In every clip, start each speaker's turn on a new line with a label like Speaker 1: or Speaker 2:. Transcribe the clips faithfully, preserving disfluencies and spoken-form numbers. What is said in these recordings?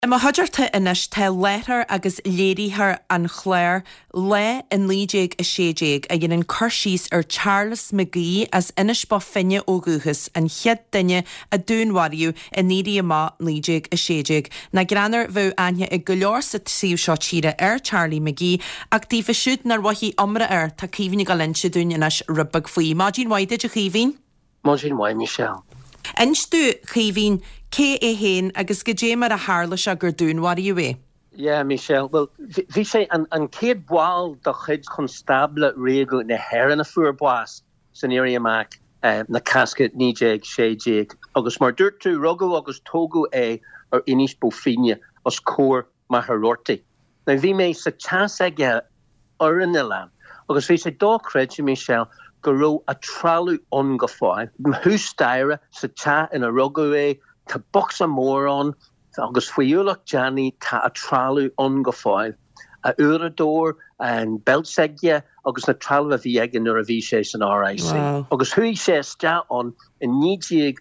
Speaker 1: Ima thuidirta inis tá léithar agus léiríthar an chléir le in lídéig a sééig a dhéanaan chuirsís ar Charles McGee as inis ba finne ógúchas an chead duine a dúnhariú in nírí má lídéig a sééig. Na granar bheith aine i go leor sa tíomh seo tíre ar Charlie McGee ach tí fa siúd nar waithí omra ar tá cíhín go linn si dún inis rubbag faoi. Má dín waide a chihín?
Speaker 2: Má dín waid Michelle.
Speaker 1: Instú chihín cé é héin agus go dé mar a hála se gur dúnhariú é.
Speaker 2: Yeah, Michelle. Well, vi sé an an céad bháil do chuid constable régu na heran a fuair bás san éiri amach uh, na casket níéig sééig agus mar dúirtú rugú agus tógu é ar inis bófine os cór maharorti. Na bhí mé sa chas aige ar an ilan agus bhí sé dócred Michelle go ró a tralú on go fáil. Húsdaire sa cha in a rugú é tá box a mór an agus fuiúlach Johnny tá a tralú on go fáil. A urador an beltsegia agus na tralú a bhí ag an nuair a bhí sé san R I C. Wow. Agus hui sé sta on in nídíag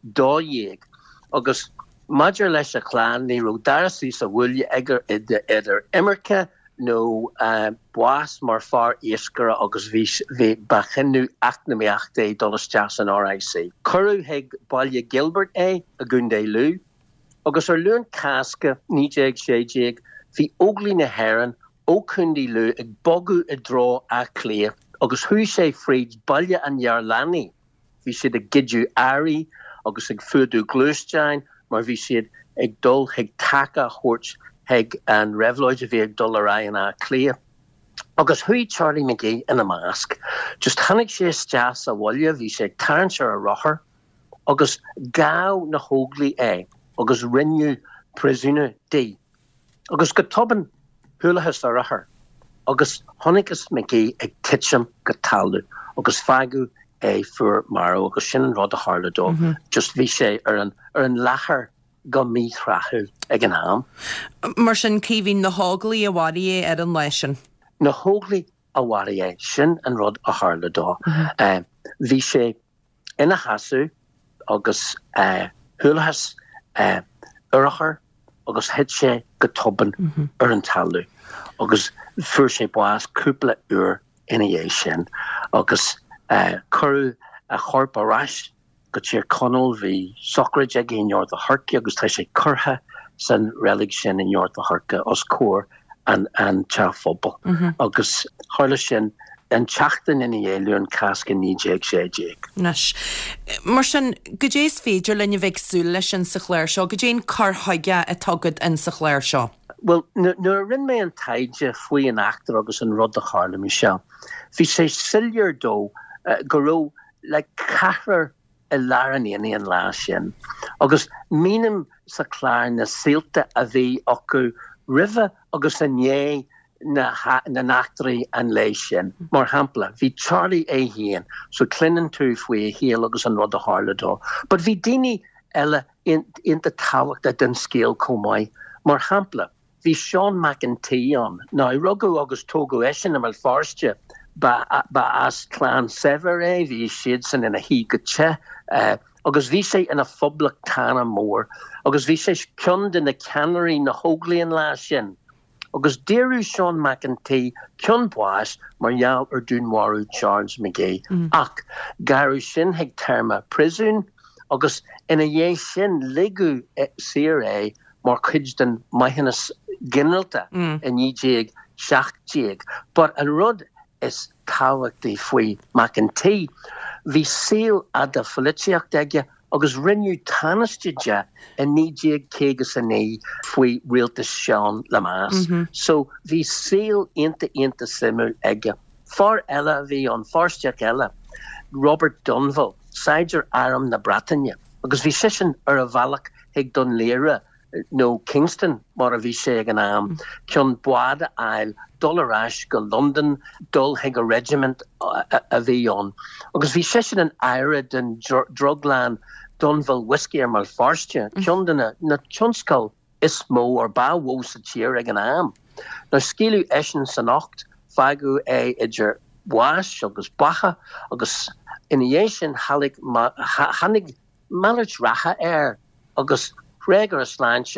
Speaker 2: dóiag agus maidir leis a chlán ní ro darasí sa bhuiile egur idir Imirce nó uh, buas mar far éascara agus bhí bachinú acnamíocht é dolas teas an R I C. Curú heag bailile Gilbert é a gúndé lú, agus ar luúin casca níéig sééig hí óglí na heran ó chundí lú ag bogu i drá a clé, agus hui sé fríd bailile an Jarlani. Bhí siad a gidú airí agus ag fuadú glústein, mar bhí siad ag dul heag taca hort heag an revloid a bhí ag dul ar an a clé. Agus hui Charlie McGee in a mask, just hannig sé steas a bhaile bhí sé tarint ar a rothar, agus gá na hóglaí é, agus rinneú prisúna dé. Agus go toban thulathes a rothar, agus honnigus McGee ag titsim go talú, agus feigú é fuair maró, agus sin an rud a hála dó. Mm-hmm. Just bhí sé ar an, ar an lachar go míthrathú ag an ham.
Speaker 1: Mar sin cíhín na hóglaí a bhaí é ar an leisin.
Speaker 2: Na hóglaí a bhaí é sin an rud a hála dó. Mm-hmm. uh, bhí sé ina hasú agus uh, thulathes uh, urachar agus het sé go toban mm-hmm. ar an talú. Agus fuair sé buas cúpla uair ina dhé sin. Agus uh, curú a chorp arás go tíir conol bhí socraid ag in North Harca agus tá sé curtha san relig sin in North Harca os cór an an teafobal. Mm-hmm. Agus hála sin an teachtain in éilún casca níéig sééig.
Speaker 1: Nes. Mar sin go dééis féidir lenne bheith súil leis sin sa chléir seo, go dtéon carthaige a tugad in sa chléir seo.
Speaker 2: Well, nuair rinn mé an taide faoi an achtar agus an rud a chála Michelle. Bhí sé silliar dó uh, go ró le cahar a láran in an lá sin. Agus mínam sa chláir na síalta a bhí acu rive agus a nné na, na nachtarí an lei sin. Mar hampla, bhí Charlie é hían, so clinan tú faoi héal agus an rud a hála dó. But bhí daoine eile in, in the táhacht a den scéal comáid. Mar hampla, bhí Sean McEntee an. Ná rugú agus tógu eisian am alfáiste ba, ba as clán sever é, bhí siad san ina hí go te, uh, agus bhí sé ina phoblach tána mór, agus bhí sé ciond in na cannery na hóglaí an lá sin. Agus déirú Sean McEntee cion buas mar jaall ar dúnmharú Charles McGee. Mm. Ach, garú sin heag terma prisún, agus ina dhé sin ligú e, sir é mar chuid den maihannas ginalta mm. in nídéag seachtéag. But an rud is táhachtaí faoi McEntee, hí síl a de folitiacht aige agus rinneú tanasteide in nídéag cégus a né faoi rialtas Sean Lamas. Mm-hmm. So hí síl inta inta simú aige. Far eile bhí an farsteach eile, Robert Dunville, Saidir Aram na Bretagne, agus bhí sisin ar a bhealach ag don léire nó Kingston mar a bhí sé ag an am, cion buada ail dul arás go London dul heag a regiment a, a, a bhí an. Agus bhí sisin an aire den dr- druglan Dunville whisky ar mal farste, cion den na tionscal is mó ar ba wó sa tíir ag an am. Na scíliú eisian san ocht, feigú é idir buas agus bacha, agus ina dhé sin halig ma, ha, hanig mallet racha air, agus régar a sláinte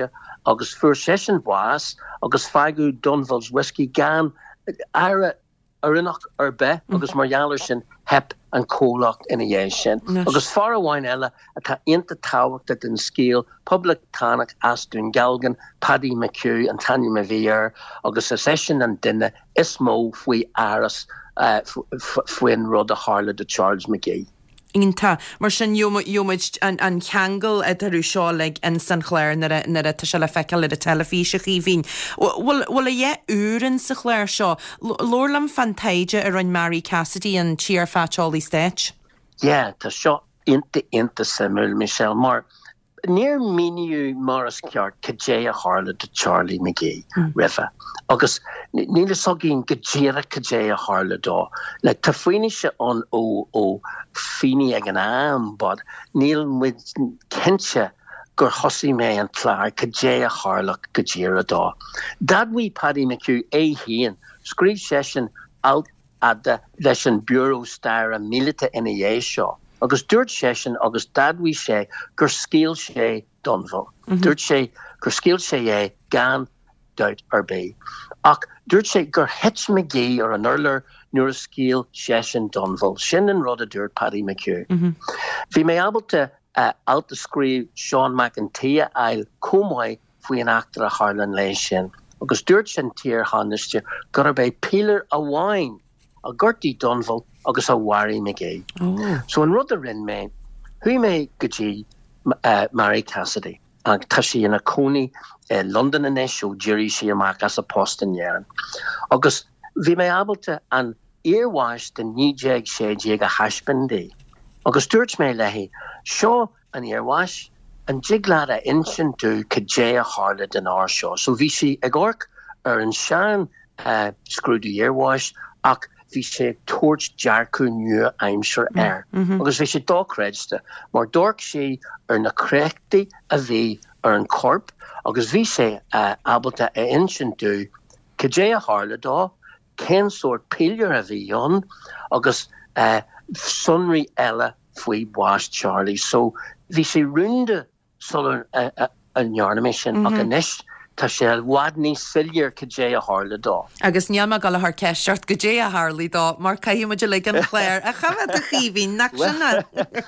Speaker 2: agus fur session was agus faigu Dunval's whiskey gan ara arinach ar be agus marjaler sin hep an cólach in a dhé sin. Agus far aháin eile atá inta táhacht in scéal public tánach Astún Galgan, Paddy McHugh and Tanya Mavier agus a session an dinne is mó faoi aras uh, faoin rud a Harla de Charles McGee.
Speaker 1: Ínta, mar sin jomuid an, an cheangal a darú seáleg in San Clair nar a tá se le feiceal le a telefíseach í bhín. Bhfuil a dhé úrin sa chléir seo, lorlam fantaide ar an Mary Cassidy an tíar fáteálaí stéit?
Speaker 2: Yeah, tá seo inta inta simúil, Michelle, mar níor míniú maras ceart cadé a Harla de Charlie McGee mm. rifa. Agus níl is agin gadéra cadé a Harla dó. Le tá faoine se an ó ó fini ag an am, but níl muid kense gur hosi mé an chlár cadé a Harla gadéra dó. Dad we Paddy McHugh é hían, scríb session out at the leis bureau star a milita ina dhé seo. Agus dúirt session agus dad we sé gur scéal sé Dunval. Mm-hmm. Dúirt sé gur scéal sé é gan duit ar bé. Ach dúirt sé gur het McGee ar an urler nuair a scéal session Dunval. Sin an rud a dúirt Paddy McHugh. Bhí mm-hmm. mé able to uh, out the scríb Sean McEntee eil comhaid faoi an actor a Harlan lei sin. Agus dúirt sin tír haniste gur bé pílar a bháin a gurtí Dunval agus a Wari McGee. Oh. So an rud a rin me, hui me gaji uh, Mary Cassidy, ag tá sí in a cónaí uh, London in isio Jerry sí amach as a post in yeran. Agus vi me able to an earwash the níjeag sé ég a hashbindi. Agus dúirt me lehi, seo an earwash an jiglad a inshin du cadé a Harla den ar seo. So vi sí ag orc ar an sean uh, screw the earwash ach vi sé torch jarku nu aimsir air. Mm-hmm. Agus vi sé dócredste, mar dork sé ar na crechti a vi ar an corp, agus vi sé uh, abalta a inshin du cadé a Harla dó, ken sort pillar a vi on, agus uh, sunri ella foi boas Charlie. So vi sé runde solar uh, uh, an yarnamishin mm-hmm. ag a nish, tá sé wadní sillier cadé a Harla dó.
Speaker 1: Agus níama gal a haar ceisiart cadé a Harla dó, mar caiimiidir le an chléir a chafad a chihín nach sinna.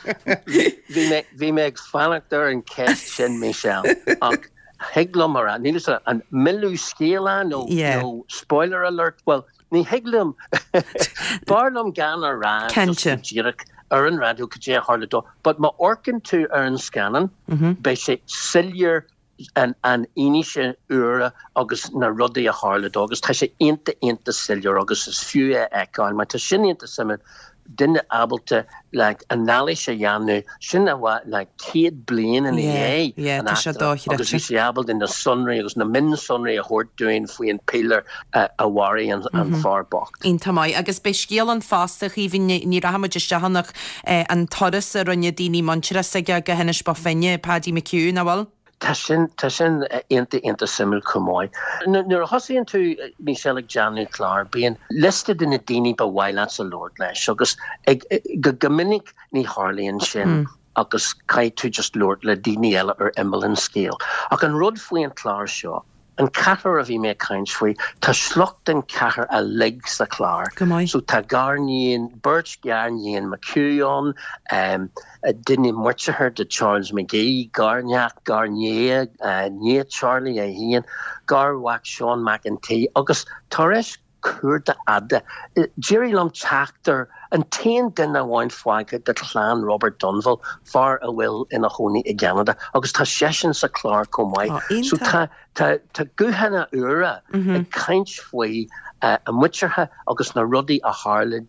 Speaker 2: Bhí me ag fanachtar an ceist sin Michelle. Ach heglum mar an, níl an millú scéala no, yeah. no spoiler alert. Well, ní heglum barnum gan a rá just ar an radio cadé a Harla dó, but ma orcan tú ar an scanan, mm-hmm. bei sé sillier an an inische ure agus na ruddy a Harla dó, agus tá sé inta inta sillier agus is fiú e eáil, maar tá sin inta simid dinne able to like analyse janu sin a wa like céad blian in the é
Speaker 1: yeah tá sé dó
Speaker 2: agus is able in the sunray agus na min sunray a hort doing faoin pillar uh, a worry and mm-hmm. and far bocht
Speaker 1: in tamai agus be scéal an fásta hí ní rahamide stehannach uh, an toras a ronne dini manchra sega go hennes ba fenne Paddy McHugh na wal
Speaker 2: Tá sin tá sin inta inta simil cumáid. Nuair a thosaíonn tú Michelle ag Janú Clár bíon listed in a daoine ba bhhaile sa Lord leis agus ag go gomininic ní Harlaíonn sin agus caiid tú just Lord le daoine eile ar imil an scéal. Ach an rud faoin Clár seo an cahar a bhí mé caint faoi tá slocht an cahar a lig sa Clár. So tá garníon Birch garníon McHugh um, a duine muirtear de Charles McGee, Garniac, Garnier, uh, Nia Charlie a híon, Garwach Sean McEntee, agus Torres cuairde ada. Uh, Jerry Lum Chachter an tain dinna bhain fáige de clan Robert Dunval far a bhfuil ina hóní i Canada, agus tá sesin sa Clár comhaid. Oh, so tá tá tá guhanna ura mm-hmm. a caint faoi Uh, a muirthe agus na rudaí a Harla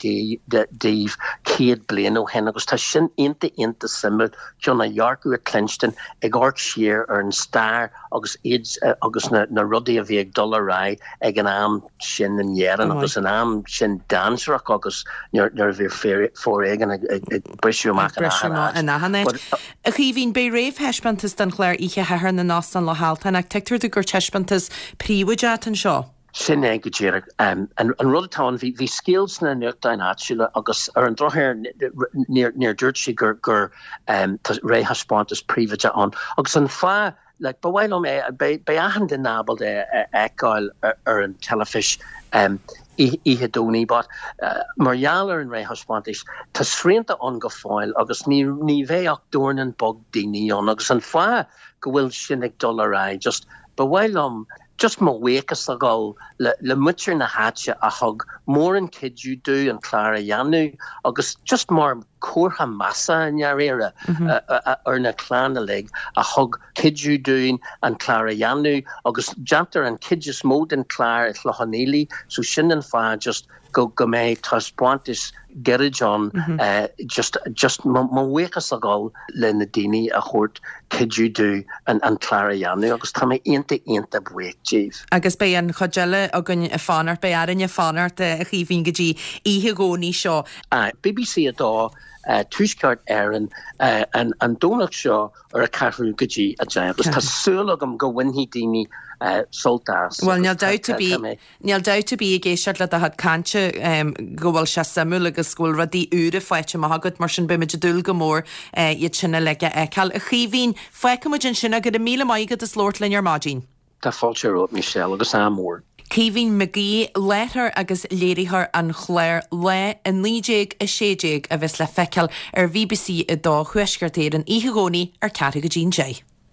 Speaker 2: díomh céad blian ó hen agus tá sin inta inta simil ceanna dhearcú a Clinston ag ort siar ar an stair agus iad uh, agus na, na rudaí a bhí ag dul rá ag an am sin an dhéan agus an am sin dansreach agus nuair bhí fór éigen ag brisú amach
Speaker 1: an ahanna. A chi bhín bé réomh heispantas den chléir ihe hethar na nás an lehaltain ag teictar de gur teispantas príomhaideat an seo.
Speaker 2: Sin é go dtíire um, an rudatáin bhí skills na nuachtain áisiúile agus ar an drothir níor dúirt si gur gur um, ré haspáintas príomhaide an agus an fá like bhfuil me be ahan den nabal de eáil ar an telefish um ihe doni, but uh, marjaler en rehosplantis ta srenta on go fáil agus ní ní bhéach dornan bog dini on agus an fa go bhfuil sinnig dollar just bhfuil am just mo wekas a go le, le mutir na hatse a hug mór an kidú du an Clara Janu agus just more cuatha massa in jaar era mm-hmm. uh, uh, ar na clána leg a hug kidú duin an Clara Janu agus jantar an kidjus mód an Clara Lochanili so sin an fa just go go me tasplantis gerrid on mm-hmm. uh, just just mo wekas a go le na dini a chót kidú du an an Clara Janu agus tá me inte inte buek Chief
Speaker 1: agus be an chodjelle a gunn a fanart be arin a fanart a chifin gedi ihe goni seo
Speaker 2: uh, B B C a dá Uh, Tuiskart Aaron uh, and and Donald Shaw or a Carru Gaji a giant was Tasulagum go when he dini uh, soltas.
Speaker 1: Well, neil doubt to be neil doubt to be a gay shot that had cancha um go well shasamulaga school radi ure fight mahagut marshan bimajadul gomor uh yet china lega ekal a chivin faikamajin shina get a meal maiga the slort in your margin.
Speaker 2: Ta falcher up Michelle agus amor.
Speaker 1: Cíhín McGee letter agus léirithar an chléir le an líéig a sééig a bheits le feiceal ar V B C i dá chuisgartéir an ihe gcónaí ar ceatha go Jean Jay.